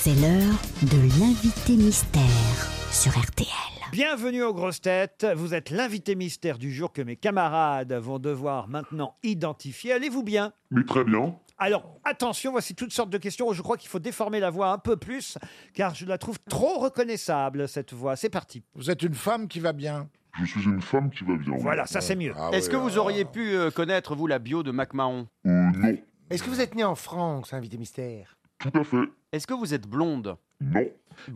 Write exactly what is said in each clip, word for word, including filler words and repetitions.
C'est l'heure de l'invité mystère sur R T L. Bienvenue aux grosses têtes. Vous êtes l'invité mystère du jour que mes camarades vont devoir maintenant identifier. Allez-vous bien ? Mais très bien. Alors, attention, voici toutes sortes de questions. Je crois qu'il faut déformer la voix un peu plus, car je la trouve trop reconnaissable, cette voix. C'est parti. Vous êtes une femme qui va bien. Je suis une femme qui va bien. Voilà, ça c'est mieux. Ah Est-ce oui, que vous alors. auriez pu euh, connaître, vous, la bio de McMahon ? Euh, non. Est-ce que vous êtes né en France, invité mystère? Tout à fait. Est-ce que vous êtes blonde ? Non. Brune ?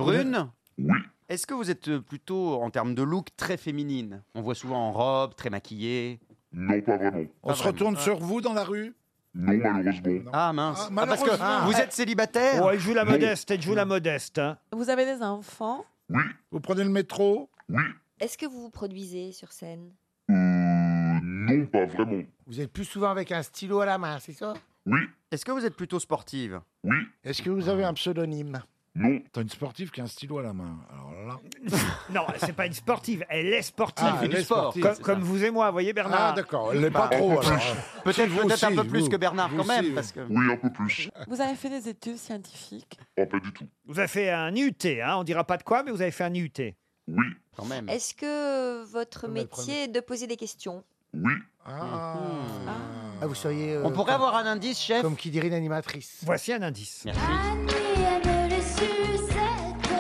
Oui. Est-ce que vous êtes euh, plutôt, en termes de look, très féminine ? On voit souvent en robe, très maquillée. Non, pas vraiment. On se retourne sur vous dans la rue. Non, malheureusement. Ah mince. Ah, Ah, parce que malheureusement. vous êtes célibataire ? Oh, elle joue la modeste, elle joue la modeste. hein. Vous avez des enfants? Oui. Vous prenez le métro. Oui. Est-ce que vous vous produisez sur scène? Euh... Non, pas vraiment. Vous êtes plus souvent avec un stylo à la main, c'est ça? Oui. Est-ce que vous êtes plutôt sportive ? Oui. Est-ce que vous avez un pseudonyme? Non. T'as une sportive qui a un stylo à la main. Alors là. Non, c'est pas une sportive, elle est sportive. Ah, fait elle du est sport. sportive. comme, c'est comme ça. vous et moi, vous voyez Bernard. Ah d'accord, elle l'est pas trop alors. Peut-être Vous peut-être un aussi, peu plus vous. que Bernard Vous quand même, aussi, parce que... Oui, un peu plus. Vous avez fait des études scientifiques? Oh, pas du tout. Vous avez fait un I U T, hein, on dira pas de quoi, mais vous avez fait un I U T. Oui. Quand même. Est-ce que votre Comme le métier est de poser des questions? Oui. Ah. Ah, vous seriez... euh, On pourrait comme, avoir un indice, chef ? comme qui dirait une animatrice. Voici un indice. Merci. Annie aime les sucettes,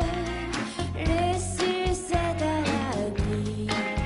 les sucettes à l'Annie,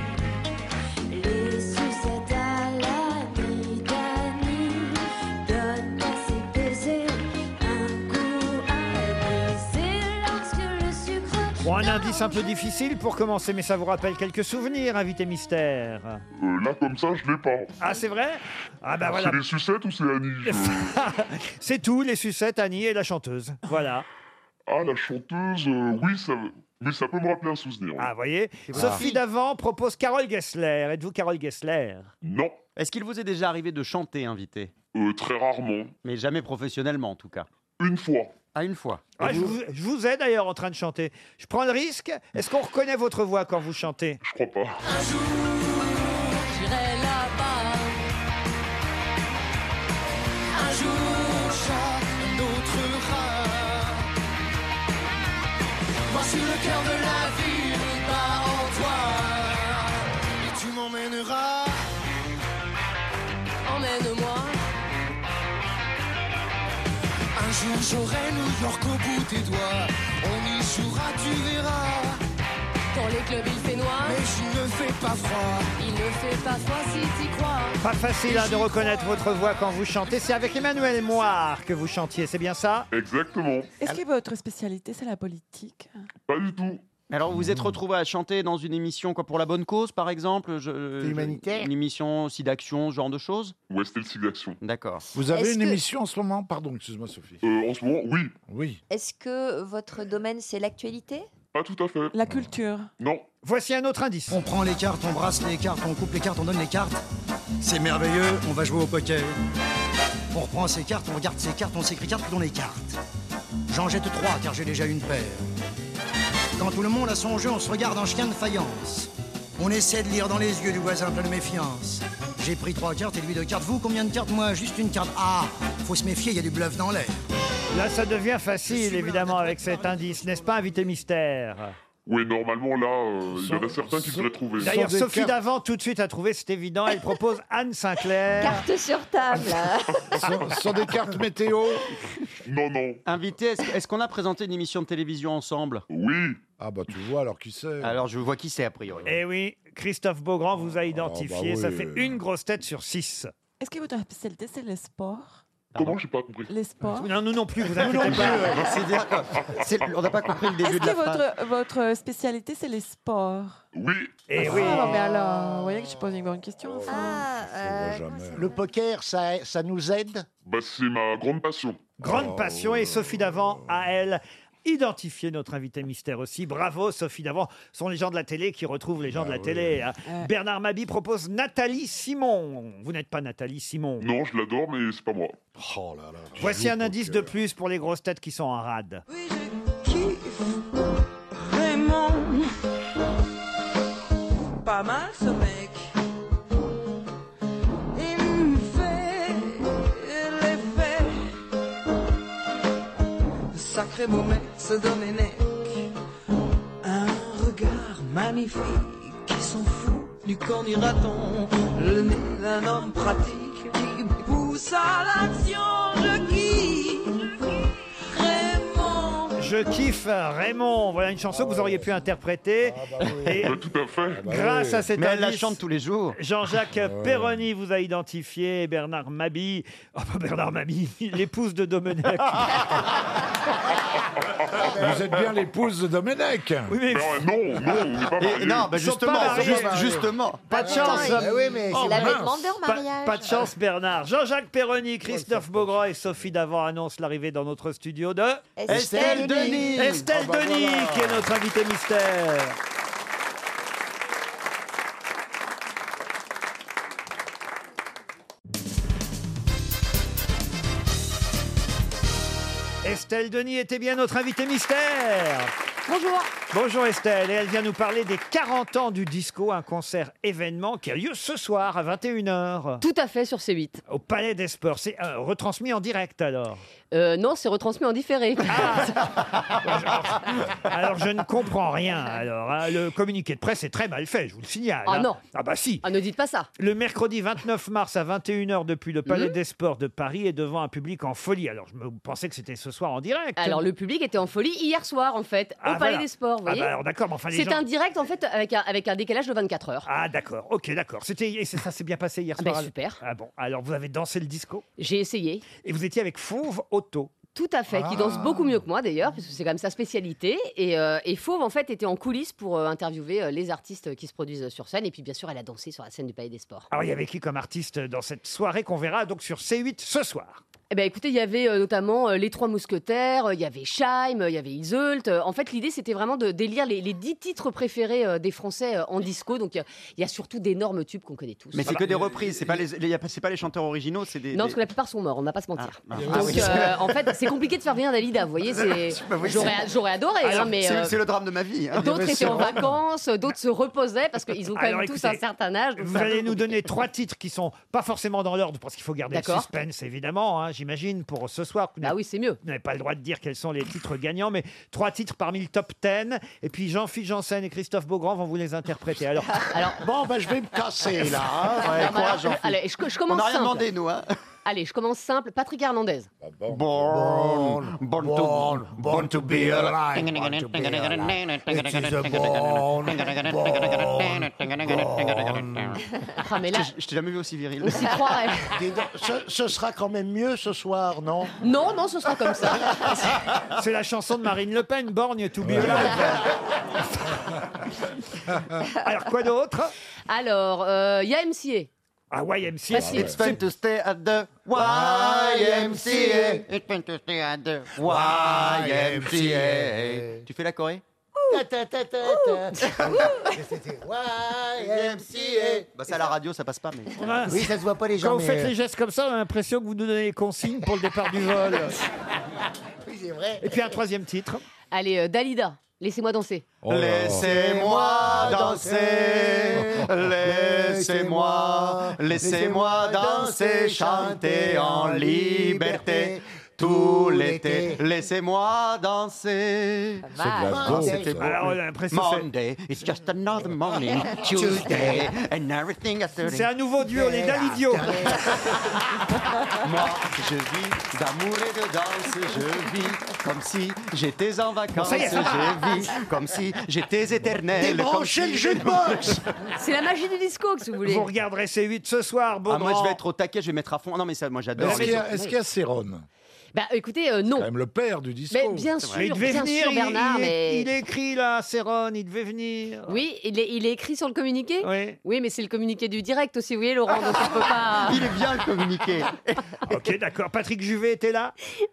les sucettes à l'Annie d'Annie, donne à ses baisers un goût Annie, c'est lorsque le sucre... Bon, un indice un peu difficile pour commencer, mais ça vous rappelle quelques souvenirs, invité mystère. Euh, là, comme ça, je l'ai pas. Ah, c'est vrai? Ah bah voilà. C'est les sucettes ou c'est Annie je- C'est tout, les sucettes, Annie et la chanteuse. Voilà. Ah, la chanteuse, euh, oui, ça... Mais ça peut me rappeler un souvenir. Ah, vous voyez, C'est Sophie Davant propose Carole Gessler. Êtes-vous Carole Gessler? Non. Est-ce qu'il vous est déjà arrivé de chanter, invité ? Euh, très rarement. Mais jamais professionnellement, en tout cas. Une fois. À une fois. Ah, je, vous, je vous ai d'ailleurs en train de chanter. Je prends le risque. Est-ce qu'on reconnaît votre voix quand vous chantez? Je crois pas. J'irai là-bas. Un jour, chat, un autre rat. Voici le cœur de la ville bat en toi. Et tu m'emmèneras. Emmène-moi. Un jour, j'aurai New York au bout des doigts. On y jouera, tu verras. Dans les clubs, il fait noir. Mais je ne fais pas froid. Il ne fait pas froid si t'y crois. Pas facile hein, de reconnaître votre voix quand vous chantez. C'est avec Emmanuel Moire que vous chantiez, c'est bien ça? Exactement. Est-ce que votre spécialité, c'est la politique? Pas du tout. Alors, vous êtes retrouvé à chanter dans une émission, quoi, pour la bonne cause, par exemple je, C'est je- humanitaire Une émission aussi d'action, ce genre de choses ? Ouais, c'était le signe d'action. D'accord. Vous avez Est-ce une que- émission en ce moment. Pardon, excuse-moi Sophie. Euh, en ce moment, oui. Oui. Est-ce que votre domaine, c'est l'actualité? Pas tout à fait. La culture? Non. Voici un autre indice. On prend les cartes, on brasse les cartes, on coupe les cartes, on donne les cartes. C'est merveilleux, on va jouer au poker. On reprend ses cartes, on regarde ses cartes, on s'écrit cartes, puis on les cartes. J'en jette trois car j'ai déjà une paire. Quand tout le monde a son jeu, on se regarde en chien de faïence. On essaie de lire dans les yeux du voisin plein de méfiance. J'ai pris trois cartes et lui deux cartes. Vous, combien de cartes? Moi, juste une carte. Ah, faut se méfier, il y a du bluff dans l'air. Là, ça devient facile, évidemment, avec cet indice, n'est-ce pas, invité mystère? Oui, normalement, là, euh, il y en a certains qui devraient trouver. D'ailleurs, des Sophie cartes. Davant, tout de suite, a trouvé, c'est évident. Elle propose Anne Sinclair. Carte sur table. Ce sont, ce sont des cartes météo. Non, non. Invité, est-ce, est-ce qu'on a présenté une émission de télévision ensemble ? Oui. Ah bah tu vois alors qui c'est. Alors, je vois qui c'est, a priori. Eh oui, Christophe Beaugrand vous a identifié. bah oui. Ça fait une grosse tête sur six. Est-ce que votre spécialité, c'est les sports? Comment? J'ai pas compris. Les sports? Non, nous non plus, vous inquiétez pas. C'est-à-dire que c'est- on n'a pas compris le début Est-ce de la que phrase. votre, votre spécialité, c'est les sports? Oui. Eh oui. Ah, mais alors, vous voyez que je pose une bonne question. enfin. Ah, Ça euh, va jamais. Le poker, ça, ça nous aide? Bah, c'est ma grande passion. Grande Oh. passion et Sophie Davant à elle. Identifier notre invité mystère aussi. Bravo Sophie Davant. Ce sont les gens de la télé qui retrouvent les gens de la oui. télé. hein. Ouais. Bernard Mabie propose Nathalie Simon. Vous n'êtes pas Nathalie Simon. Non, je l'adore, mais c'est pas moi. Oh là là. Voici Joue un au indice poker. de plus pour les grosses têtes qui sont en rade. Oui, je kiffe Raymond. Pas mal ce mec. Il me fait l'effet sacré beau mec, ce Domenech. Un regard magnifique qui s'en fout du corps du raton. Le nez d'un homme pratique qui pousse à l'action. Je kiffe Raymond. Je kiffe Raymond. Voilà une chanson que vous auriez pu interpréter. Ah bah oui. Et Ouais, tout à fait. bah grâce oui. à cet Mais elle la indice, chante tous les jours. Jean-Jacques Ouais. Perroni vous a identifié, Bernard Mabille, oh, pas Bernard Mabille, l'épouse de Domenech. Vous êtes bien l'épouse de Domenech. Oui, mais Non, non, non, on n'est pas Et- mariés. non, bah Ils sont justement, pas mariés. juste- justement. pas de chance. Ah oui, mais Oh, c'est l'avait mince. demandé en Pas, mariage. pas de chance, Bernard. Jean-Jacques Perroni, Christophe Beaugrand et Sophie Davant annoncent l'arrivée dans notre studio de Estelle Denis. Estelle Ah bah Denis, voilà. qui est notre invitée mystère. Estelle Denis était bien notre invitée mystère. Bonjour. Bonjour Estelle, et elle vient nous parler des quarante ans du disco, un concert événement qui a lieu ce soir à vingt et une heures Tout à fait sur C huit. au Palais des Sports. C'est euh, retransmis en direct alors. Euh, non, c'est retransmis en différé. Alors je ne comprends rien. Alors hein. Le communiqué de presse est très mal fait, je vous le signale. Ah hein. non. Ah bah si. Ah, ne dites pas ça. Le mercredi vingt-neuf mars à vingt et une heures depuis le Palais Mhm. des Sports de Paris et devant un public en folie. Alors je me pensais que c'était ce soir en direct. Alors le public était en folie hier soir en fait, au Ah, Palais voilà. des Sports, vous Ah voyez. bah alors d'accord, mais enfin les C'est gens... un direct en fait avec un, avec un décalage de vingt-quatre heures. Ah d'accord, ok d'accord. C'était et c'est- ça s'est bien passé hier Ah, soir. bah, super. Ah bon, alors vous avez dansé le disco J'ai essayé. et vous étiez avec Fauve Auto. Tout à fait, qui danse beaucoup mieux que moi d'ailleurs, parce que c'est quand même sa spécialité. Et, euh, et Fauve, en fait, était en coulisses pour euh, interviewer euh, les artistes qui se produisent sur scène. Et puis, bien sûr, elle a dansé sur la scène du Palais des Sports. Alors il y avait qui comme artiste dans cette soirée qu'on verra donc sur C huit ce soir? Eh ben, écoutez, il y avait euh, notamment euh, les Trois Mousquetaires, euh, il y avait Scheim, euh, il y avait Iseult. Euh, en fait, l'idée, c'était vraiment de d'élire les, les dix titres préférés euh, des Français euh, en disco. Donc, euh, il y a surtout d'énormes tubes qu'on connaît tous. Mais c'est que des reprises, c'est pas les, les- y a pas- c'est pas les chanteurs originaux, c'est des. Non, des- parce que la plupart sont morts, on ne va pas se mentir. Ah, Donc, oui. euh, en fait, c'est compliqué de faire venir Dalida, vous voyez. c'est- Bah oui, J'aurais c'est- j'aurais adoré, hein, Alors, mais c'est euh, c'est le drame de ma vie. hein. d'autres étaient en vacances, d'autres se reposaient parce qu'ils ont quand Alors, même tous écoutez, un certain âge. donc Vous c'est un peu allez nous compliqué. donner trois titres qui sont pas forcément dans l'ordre parce qu'il faut garder le D'accord. suspense évidemment, hein, j'imagine, pour ce soir. Vous Bah oui, c'est mieux. Vous n'avez pas le droit de dire quels sont les titres gagnants, mais trois titres parmi le top dix. Et puis Jean-Philippe Janssen et Christophe Beaugrand vont vous les interpréter. Alors, Alors, Bon, ben je vais me casser là. hein. Ouais, alors, courage, Jean-Philippe. allez, je, je On commence n'a rien simple. demandé, nous. Hein. Allez, je commence simple. Patrick Hernandez. Born, born, to, born to be alive. Born to be alive. It is a born, Ah, mais là, Je je t'ai jamais vu aussi viril. on s'y croirait. Dis donc, ce, ce sera quand même mieux ce soir, non? Non, non, ce sera comme ça. c'est la chanson de Marine Le Pen, Born to be alive. Alors quoi d'autre? Alors, euh, il y a M C Ah Y M C A. Facile. It's fun to stay at the Y M C A. It's fun to stay at the Y M C A. Tu fais la Corée? Ta, ta, ta, ta, ta. C'était Y M C A. Bah c'est à la radio, ça passe pas. Mais... On a- Oui, ça se voit pas les gens. Quand vous mais, faites euh, les gestes comme ça, on a l'impression que vous nous donnez les consignes pour le départ du vol. Oui, c'est vrai. Et puis un troisième titre. Allez, euh, Dalida, laissez-moi danser. Laissez-moi danser, laissez-moi, laissez-moi danser, chanter en liberté. Tout l'été, laissez-moi danser. C'est de la Ah, danse, c'était ça. beau. Alors, on a l'impression que c'est- Monday, it's just another morning. Tuesday, and everything is c'est un nouveau duo, les Dalidio. Moi, je vis d'amour et de danse, je vis comme si j'étais en vacances, ça y est, ça va. je vis comme si j'étais éternel. Débranchez comme si- le jeu de boxe. C'est la magie du disco, si vous voulez. Vous regarderez C huit ce soir, Ah, Beaugrand. moi, je vais être au taquet, je vais mettre à fond. Non, mais ça, moi, j'adore. Est-ce qu'il y a, est-ce qu'il y a Céron? Bah, écoutez, euh, C'est non. quand même le père du disco. Mais bien sûr, Mais il devait bien venir, sûr, il- Bernard, il, est- mais... il est écrit là, Céron, il devait venir. Oui, il est, il est écrit sur le communiqué. Oui. Oui, mais c'est le communiqué du direct aussi, vous voyez, Laurent, donc on peut pas... Il est bien le communiqué. Ok, d'accord. Patrick Juvet était là.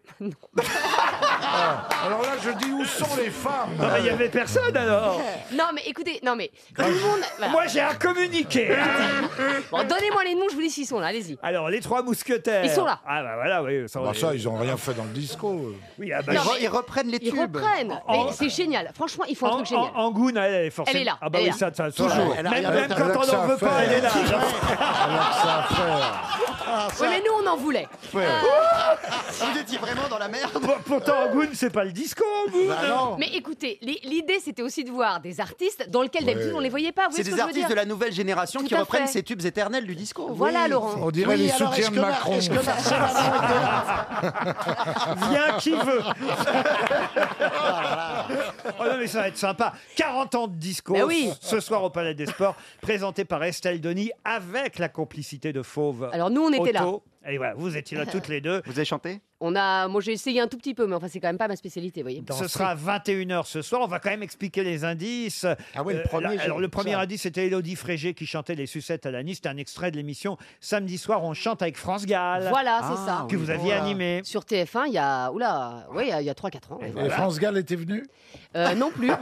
Alors là, je dis où sont les femmes? Non, mais il n'y avait personne alors. Non, mais écoutez, non, mais tout le monde... voilà. Moi, j'ai un communiqué. Bon, donnez-moi les noms, je vous dis s'ils sont là, allez-y. Alors, les trois mousquetaires. Ils sont là. Ah, bah voilà, oui. Ça, Bah oui. ça, ils ont rien fait dans le disco. Oui, ah, bah, Ils, Non, re- mais- ils reprennent les Ils tubes. reprennent. En- Mais c'est génial. Franchement, ils font un En, truc génial. en, Angoune, elle, elle est forcément. Elle est là, Ah bah elle oui, est ça, ça, ça, Toujours. Elle a même, rien même à quand faire. on n'en veut pas, elle est là. Alors que ça à faire. Oui, mais nous, on en voulait. Vous étiez vraiment dans la merde. Pour- Pourtant, Angoune, c'est pas le disco, vous. Bah non. Mais écoutez, li- l'idée c'était aussi de voir des artistes dans lesquels d'habitude Ouais. on les voyait pas. Vous C'est voyez ce des que je veux artistes dire de la nouvelle génération Tout qui à reprennent fait. ces tubes éternels du disco. Voilà, Laurent. On dirait Oui, les alors, soutiens est-ce de que Mar- Macron. est-ce que Marcel Amont était là Viens qui veut. Oh non, mais ça va être sympa. quarante ans de disco Ben oui. ce soir au Palais des Sports, présenté par Estelle Denis avec la complicité de Fauve. Alors nous on était là. Otto. Et voilà, vous étiez là toutes les deux. Vous avez chanté? On a, moi j'ai essayé un tout petit peu, mais enfin c'est quand même pas ma spécialité, vous voyez. Ce sera à vingt et une heures ce soir. On va quand même expliquer les indices. Ah oui, le Euh, premier, là, alors, j'ai le vu premier ça. indice, c'était Élodie Frégé qui chantait Les Sucettes à la Nice. C'était un extrait de l'émission Samedi soir, on chante avec France Gall. Voilà, c'est Ah, ça. Que vous aviez Voilà. animé. Sur T F un, il y a, oula, ouais, il y a- il y a trois quatre ans. ouais. Et France Gall était venu. Euh, non plus.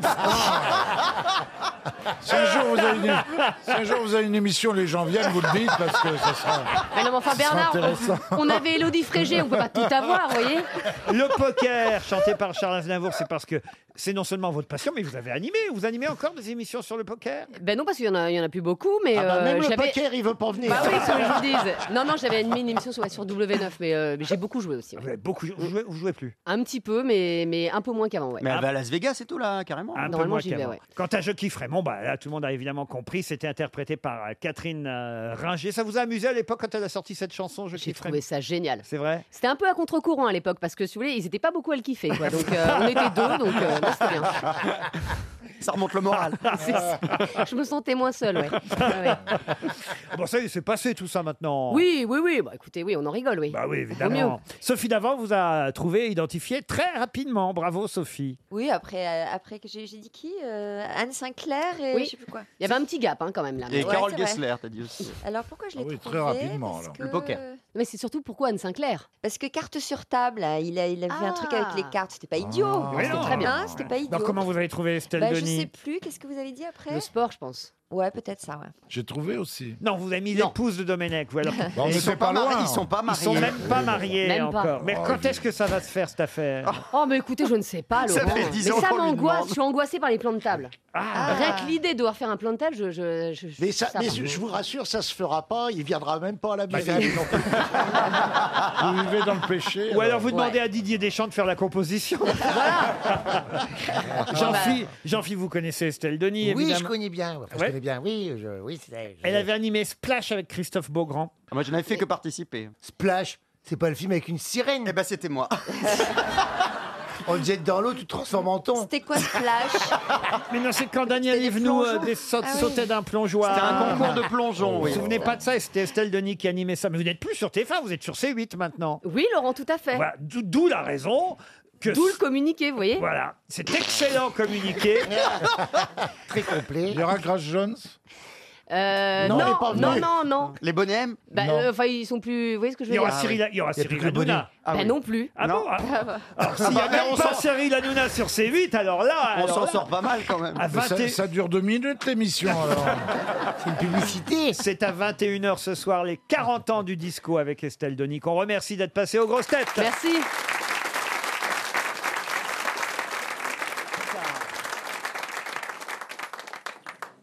Si un, jour vous avez une, si un jour vous avez une émission, les gens viennent, vous le dites, parce que ça sera... Mais non, mais enfin Ce sera Bernard, intéressant. on, on avait Élodie Frégé, on peut pas tout avoir, vous voyez. Le poker, chanté par Charles Aznavour, c'est parce que c'est non seulement votre passion, mais vous avez animé. Vous animez encore des émissions sur le poker? Ben non, parce qu'il y en a, il y en a plus beaucoup, mais Ah bah, euh, même le j'avais- poker, il veut pas venir. Bah oui, c'est ce que je vous dise. Non, non, j'avais animé une émission sur, sur W neuf, mais, euh, mais j'ai beaucoup joué aussi. ouais. Vous avez beaucoup jou- vous jouez, vous jouez plus. Un petit peu, mais, mais un peu moins qu'avant, ouais. Mais elle va à Las Vegas et tout, là, carrément. Un peu Normalement, moins j'y vais, qu'avant. ouais. Quant à Je kifferais, bon bah là tout le monde a évidemment compris, c'était interprété par euh, Catherine euh, Ringer. Ça vous a amusé à l'époque quand elle a sorti cette chanson Je J'ai kifferais? trouvé ça génial. C'est vrai? C'était un peu à contre-courant à l'époque, parce que si vous voulez, ils étaient pas beaucoup à le kiffer, quoi. Donc euh, on était deux, donc euh, non, c'était bien. Ça remonte le moral. C'est ça. Je me sentais moins seule, ouais. Ouais, ouais. Bon ça y est, c'est passé tout ça maintenant. Oui, oui, oui. Bah écoutez, oui, on en rigole, oui. Bah oui, mieux. évidemment. Sophie Davant vous a trouvé, identifié très rapidement. Bravo Sophie. Oui, après, euh, après que j'ai j'ai dit qui Euh, Anne Sinclair et Oui. je sais plus quoi. Il y avait un petit gap, hein, quand même là. Et Ouais, Carole c'est vrai. Gessler, t'as dit aussi. Alors pourquoi je l'ai Ah oui, trouvé très rapidement, Parce alors. que- Le poker. Mais c'est surtout pourquoi Anne Sinclair. Parce que carte sur table, là, il a, il a vu un truc avec les cartes. C'était pas idiot. Ah. Mais C'était non. très bien. C'était pas idiot. Alors comment vous avez trouvé Estelle Bah, je Denis? sais plus. Qu'est-ce que vous avez dit après Le sport, je pense. Ouais, peut-être ça. Ouais. J'ai trouvé aussi. Non, vous avez mis Non. l'épouse de Domenech. Vous, alors. Bon, Ils mais sont c'est pas pas mariés, loin. ils sont pas Ils sont mariés. même pas mariés Même pas. encore. Mais Oh, quand je- est-ce que ça va se faire cette affaire? Oh, mais écoutez, je ne sais pas, Ça Laurent. fait dix mais ans ça qu'on lui m'angoisse. demande. Je suis angoissée par les plans de table. Ah, Rien que l'idée de devoir faire un plan de table, je. je, je Mais, ça, ça mais va. je, je vous rassure, ça se fera pas. Il viendra même pas à la Bah, mairie. non plus. Vous vivez dans le péché. Ou alors vous Ouais. demandez à Didier Deschamps de faire la composition. Jean-Phi, Jean-Phi, vous connaissez Estelle Denis, Oui, évidemment. je connais bien. Enfin, Ouais. Je connais bien. Oui, je, oui, c'est. je- Elle avait animé Splash avec Christophe Beaugrand. Moi, je n'avais fait que participer. Splash. C'est pas le film avec une sirène. Eh ben, c'était moi. On te jette dans l'eau, tu te transformes en thon. C'était quoi Splash Mais non, c'est quand Daniel C'était des Evenou euh, plongeons. des saut- Ah oui. sautait d'un plongeoir. C'était un concours de plongeon, Vous oui. vous souvenez pas de ça? Et c'était Estelle Denis qui animait ça. Mais vous n'êtes plus sur T F un, vous êtes sur C huit maintenant. Oui, Laurent, tout à fait. Voilà, d'où d'où la raison que... D'où le communiqué, vous voyez. Voilà, c'est excellent communiqué. Très complet. Il y aura Grace Jones. Euh, Non, non, elle est pas venue. non, non, non. Les bonnets M Bah, Non. euh, enfin, ils sont plus. Vous voyez ce que je Il y veux aura dire Cyril, il y aura Il y a Cyril plus que le Hanouna. bonnet. Ah Bah oui. non plus. Ah Non. bon ah- Alors s'il n'y a bah, même on pas s'en- Cyril Hanouna sur C huit, alors là... On alors s'en là, sort pas mal quand même. à Mais ça, vingt et- ça dure deux minutes l'émission alors. C'est une publicité. C'est à vingt et une heures ce soir, les quarante ans du disco avec Estelle Denis, qu'on remercie d'être passé aux grosses têtes. Merci.